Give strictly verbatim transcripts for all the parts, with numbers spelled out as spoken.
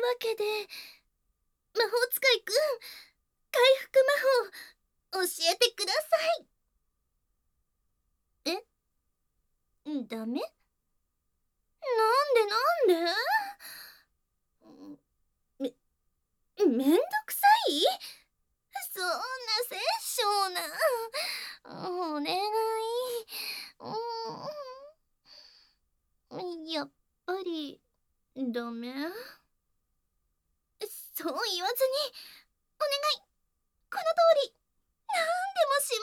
けで、魔法使いくん、回復魔法、教えてください。え、ダメ？なんでなんで？め、めんどくさい？そんな殺生な。お願い。うん、やっぱりダメ？そう言わずにお願い。この通り何でもし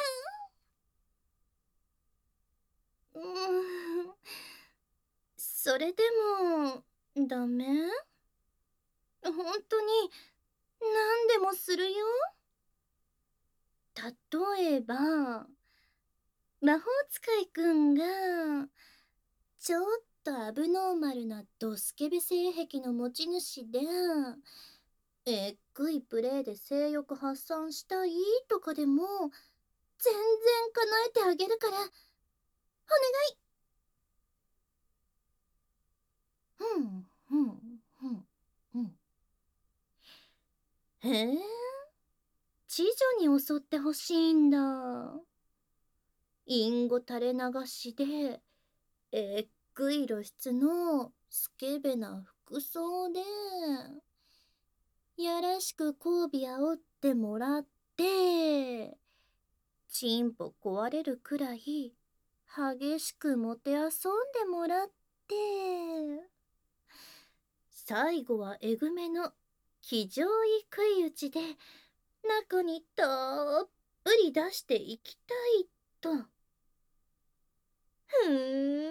ます。うん、それでもダメ？本当に何でもするよ。例えば魔法使いくんがちょっとアブノーマルなドスケベ性癖の持ち主で、えっぐいプレイで性欲発散したいとかでも全然叶えてあげるからお願い。ふんふんふんふん。へえ、知女に襲ってほしいんだ。隠語垂れ流しでえっぐい露出のスケベな服装でやらしく交尾煽ってもらって、チンポ壊れるくらい激しくもてあそんでもらって、最後はえぐめの気丈い食い打ちで中にたっぷり出していきたいと。ふー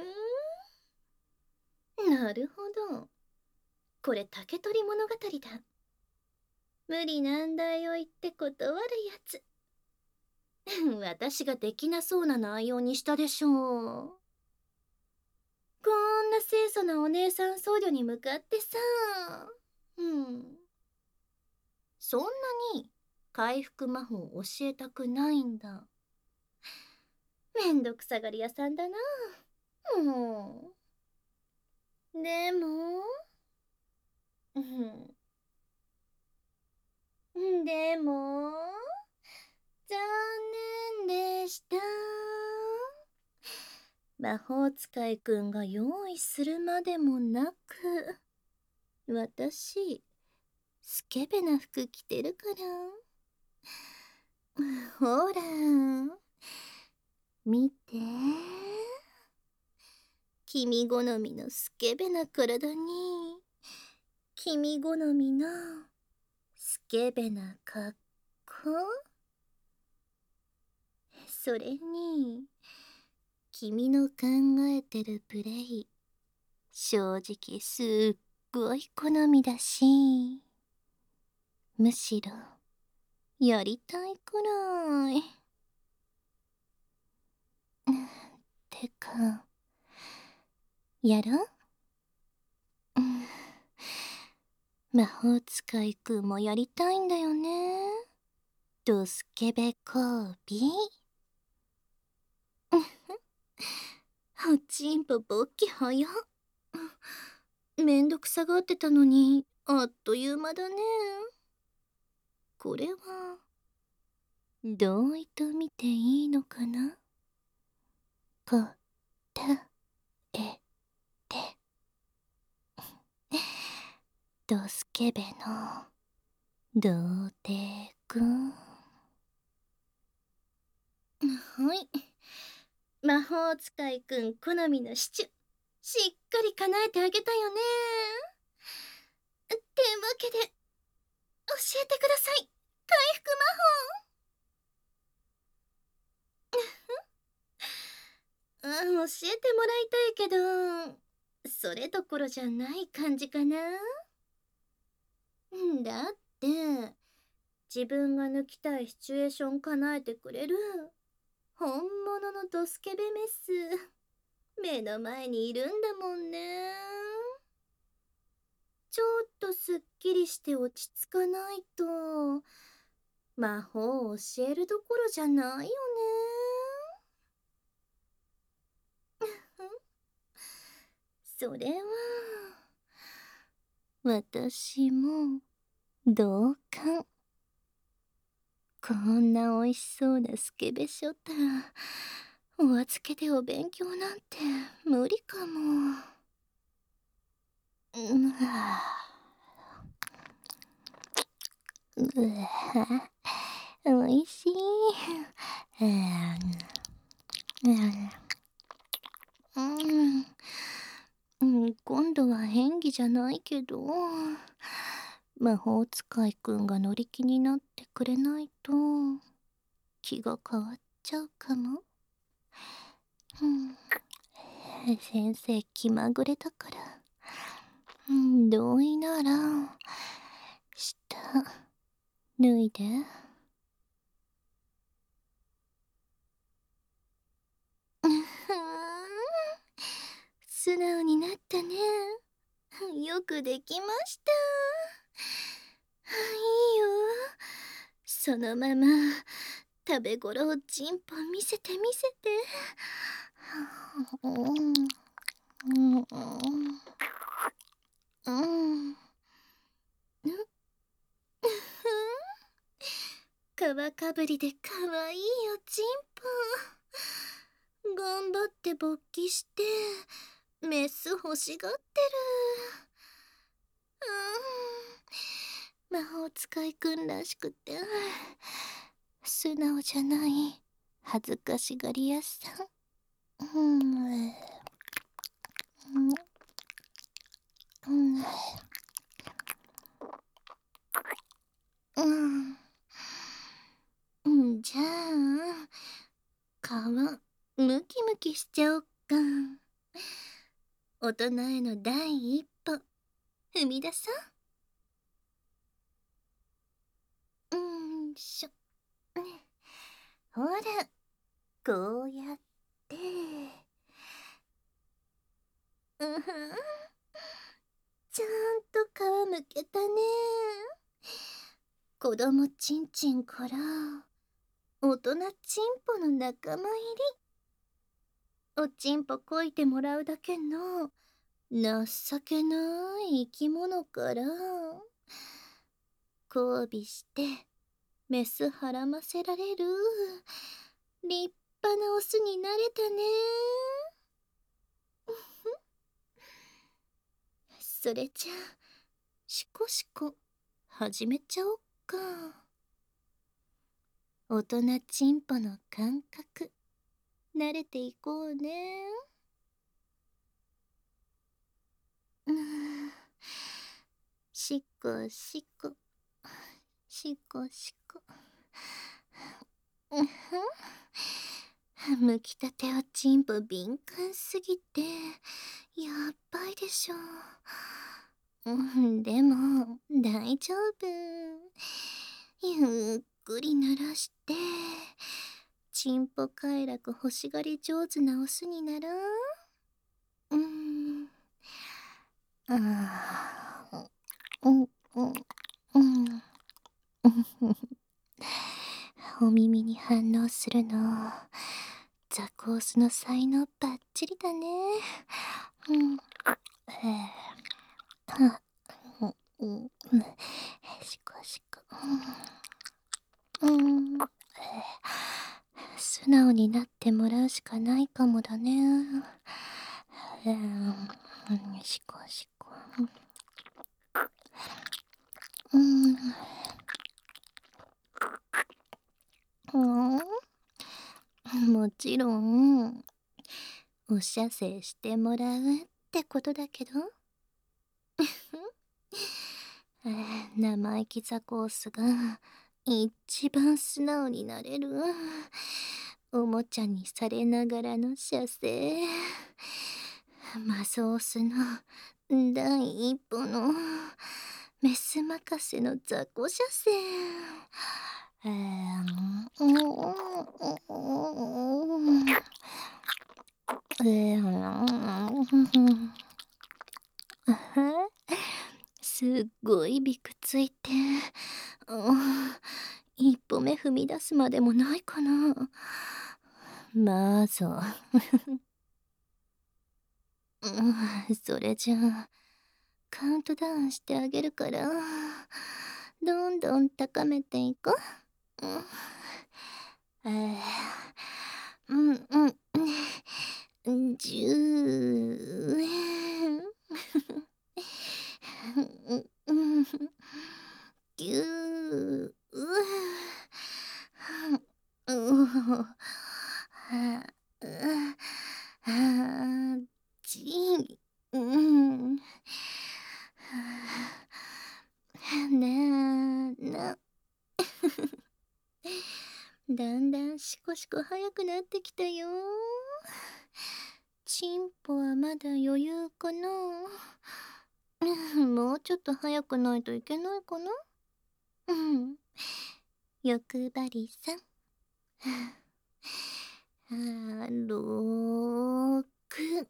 ん、なるほど。これ竹取物語だ。無理難題を言って断るやつ。私ができなそうな内容にしたでしょう。こんな清楚なお姉さん僧侶に向かってさ。うん。そんなに回復魔法教えたくないんだ。めんどくさがり屋さんだな。もう。でも、うん。でも、残念でした。魔法使いくんが用意するまでもなく、私、スケベな服着てるから。ほら、見て。君好みのスケベな体に、君好みのスケベな格好。それに、君の考えてるプレイ、正直すっごい好みだし、むしろやりたいくらい。てか、やろう？うん、魔法使いくんもやりたいんだよね。ドスケベ交尾。はちんぽぼっき早っ。めんどくさがってたのにあっという間だね。これは同意と見ていいのかな？こたえて。ドスケベの童貞くん。はい、魔法使いくん好みのシチュしっかり叶えてあげたよね。ってわけで教えてください、回復魔法。うん、教えてもらいたいけどそれどころじゃない感じかな。だって自分が抜きたいシチュエーション叶えてくれる本物のドスケベメス目の前にいるんだもんね。ちょっとすっきりして落ち着かないと魔法を教えるどころじゃないよね。それは私も同感。こんな美味しそうなスケベショタン、お預けでお勉強なんて無理かも。うんはうわ美味しい。うんうんうん、今度は演技じゃないけど、魔法使いくんが乗り気になってくれないと気が変わっちゃうかも。うん、先生気まぐれだから、うん、同意なら下脱いで。素直になったね。よくできました。いいよ。そのまま食べ頃をチンポ見せて見せて。うんうんうんうん皮かぶりでかわいいよチンポ。頑張って勃起してメス欲しがってる。うん、魔法使いくんらしくて素直じゃない恥ずかしがり屋さん。うんうんうんうんうん、じゃあ皮ムキムキしちゃおっか。大人への第一歩踏み出そう。うんしょ。ほらこうやってうんふん、ちゃんと皮むけたね。子供ちんちんから大人ちんぽの仲間入り。おちんぽこいてもらうだけの情けない生き物から交尾してメスはらませられる立派なオスになれたね。それじゃあシコシコ始めちゃおっか。大人ちんぽの感覚慣れていこうね。うん、しこしこしこしこ。うんふん、むきたておちんぽ敏感すぎてやっばいでしょ。うん、でも大丈夫。ゆっくり鳴らしてちんぽ快楽欲しがり上手なオスにならん。うんあーうんうんうんお耳に反応するのザコースの才能バッチリだね。うんはうんうんしこしこうん素直になってもらうしかないかもだね。うんしこしこうんうんもちろんお射精してもらうってことだけど生意気ザコースが一番素直になれるおもちゃにされながらの射精。マゾースの第一歩のメス任せのザコ射精。えーうんえーすっごいびくついて、うん、一歩目踏み出すまでもないかな。まあぞ、うん、それじゃあカウントダウンしてあげるから、どんどん高めていこう。うん、えー、うんうんうん、じゅう、うん、ぎゅう、うん、はあ、ち、うん、ねえ、な、だんだんシコシコ早くなってきたよ。チンポはまだ余裕かな。うん、もうちょっと早くないといけないかな。うん。欲張りさん。あ、ろく。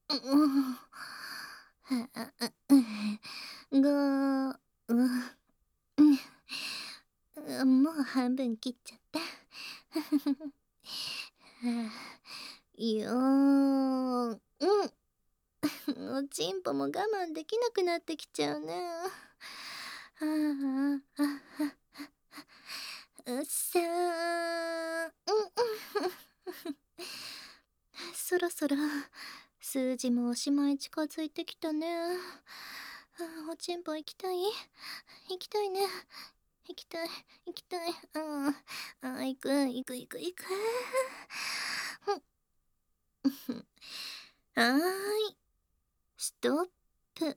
ご、うん、もう半分切っちゃった。よーん。うん。おちんぽも我慢できなくなってきちゃうね。ああ、ああ、うっさー。うんうん。そろそろ数字もおしまい近づいてきたね。あ、おちんぽ行きたい？行きたいね。行きたい、行きたい。ああ、あ、行く、行く、行く、行く。はーい、ストップ。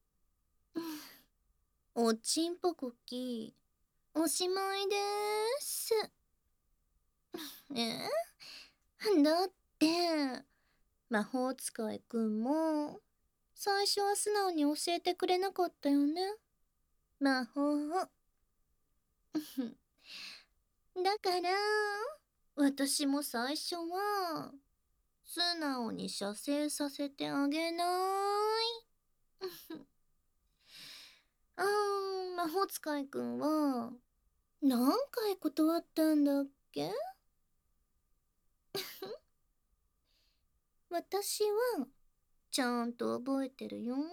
おちんぽこき、おしまいでーす。え？だって、魔法使いくんも、最初は素直に教えてくれなかったよね。魔法を。だから、私も最初は、素直に射精させてあげない。あー、魔法使いくんは、何回断ったんだっけ？私は、ちゃんと覚えてるよ。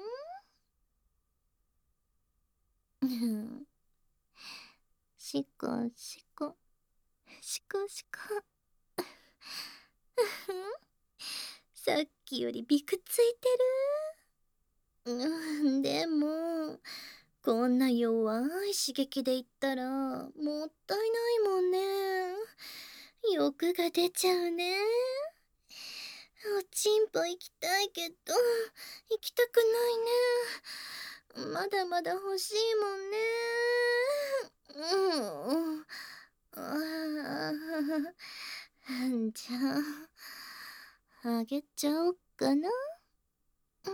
しこしこ、しこしこ。さっきよりびくついてる。うん、でも、こんな弱い刺激で言ったら、もったいないもんね。欲が出ちゃうね。おちんぽ行きたいけど、行きたくないね。まだまだ欲しいもんね。うん。ああ、じゃあ、あげちゃおっかな。うん、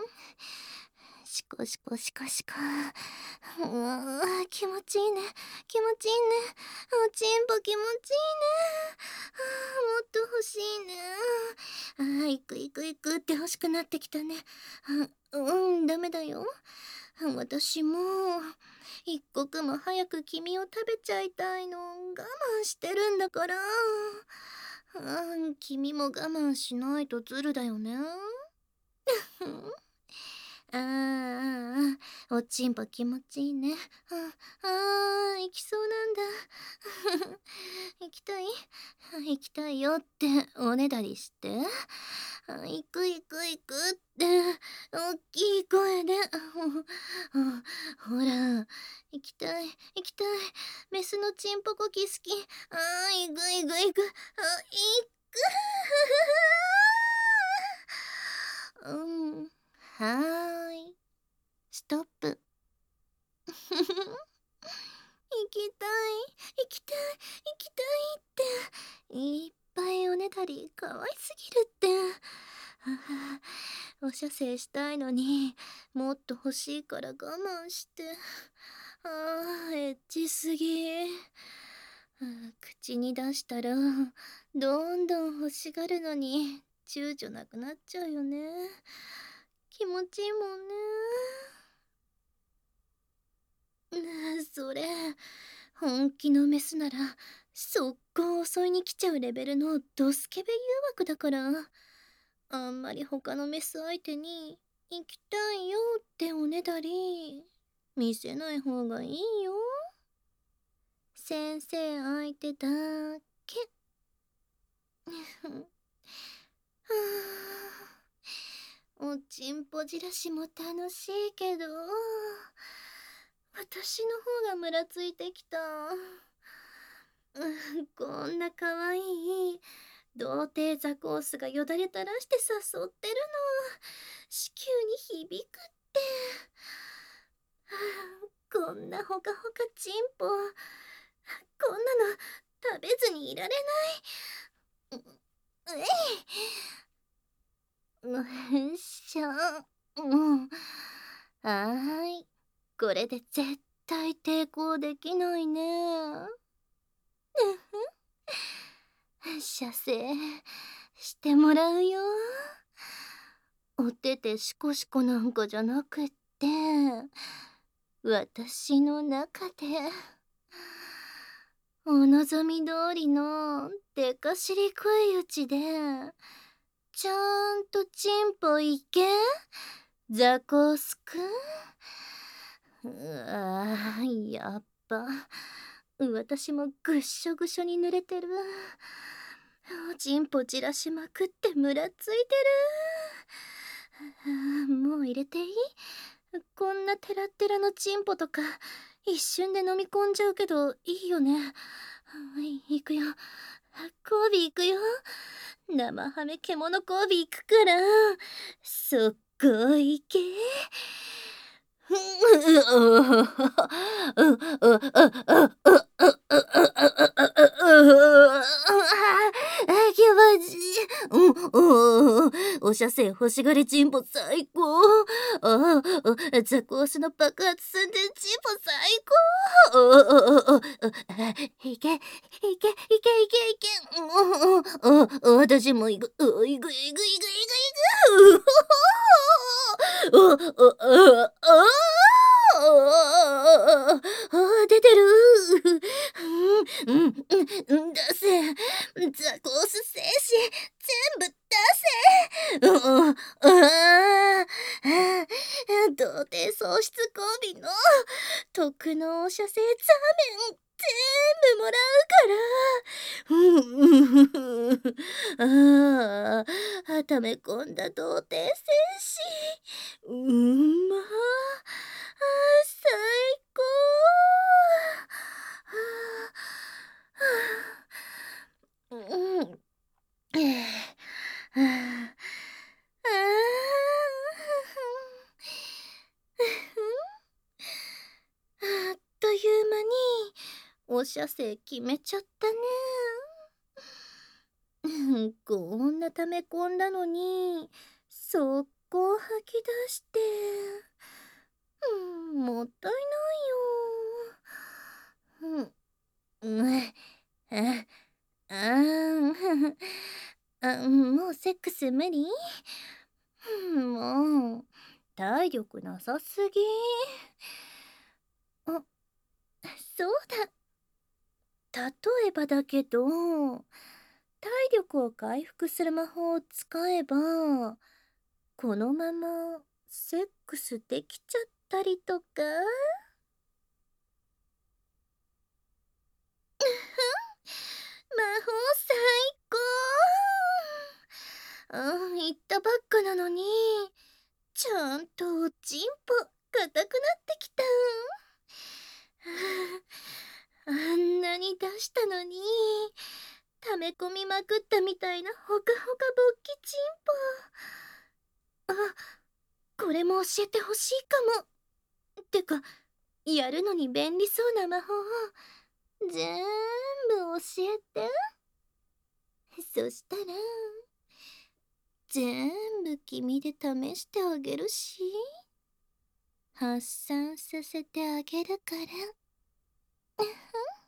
しこしこしこしこ。うわー、気持ちいいね。気持ちいいね。おちんぽ気持ちいいね。あー、もっと欲しいね。あー、行く行く行くって欲しくなってきたね。あ、うん、ダメだよ。私も、一刻も早く君を食べちゃいたいの。我慢してるんだから。うん、君も我慢しないとズルだよね。あーあー、おちんぽ気持ちいいね。ああー、行きそうなんだ。行きたい？行きたいよっておねだりして。行く行く行くって、大きい声で。ほら、行きたい、行きたい。メスのチンポコキ好き。ああ、行く行く行く。あ、行く。うん、はーい。ストップ。行きたい、行きたい、行きたいって、いっぱいおねだりかわいすぎるって。はあ、お射精したいのにもっと欲しいから我慢して。ああ、エッチすぎ。ああ、口に出したらどんどん欲しがるのに躊躇なくなっちゃうよね。気持ちいいもんね。それ、本気のメスなら速攻襲いに来ちゃうレベルのドスケベ誘惑だから、あんまり他のメス相手に行きたいよってメだり見せない方がいいよ。先生相手だけ。はあ、おちんぽじらしも楽しいけど、私の方がムラついてきた。うん、こんな可愛い童貞ザコースがよだれ垂らして誘ってるの子宮に響くって。はあ、こんなほかほかちんぽ、こんなの食べずにいられない。うえい。よっしゃ。うん。はーい。これで絶対抵抗できないね。射精してもらうよ。おててシコシコなんかじゃなくって、私の中でお望み通りのでかしり食い打ちでちゃんとチンポいけザコスくん。うわー、やっぱ私もぐっしょぐしょに濡れてる。チンポ散らしまくってムラついてる。もう入れていい？こんなテラッテラのチンポとか一瞬で飲み込んじゃうけどいいよね。いくよ。交尾いくよ。生ハメ獣交尾いくから。そこいけ。気持ちいい。うん、お射精欲しがりチンポ最高。ああ、ザコースの爆発すんでチンポ最高。いけいけいけいけいけ。私もいくいくいくいくいくいく。あああああ出てる。うんうんうん出せ。ザコース精子全部出せ。うんああ童貞喪失交尾の特納射精座面全部もらうから。うんああ溜め込んだ童貞精子うんまあ最高。うん。はああっという間にお射精決めちゃったね。こんな溜め込んだのに速攻吐き出して、うん、もったいないよ。うん、うん、あああもうセックス無理？もう体力なさすぎ。あ、そうだ。例えばだけど体力を回復する魔法を使えばこのままセックスできちゃったりとか。魔法最高。うん言ったばっかなのにちゃんとおちんぽ硬くなってきた。あんなに出したのに溜め込みまくったみたいなほかほかぼっきちんぽ。あ、これも教えてほしいかも。ってかやるのに便利そうな魔法を全部教えて。そしたら全部君で試してあげるし発散させてあげるから。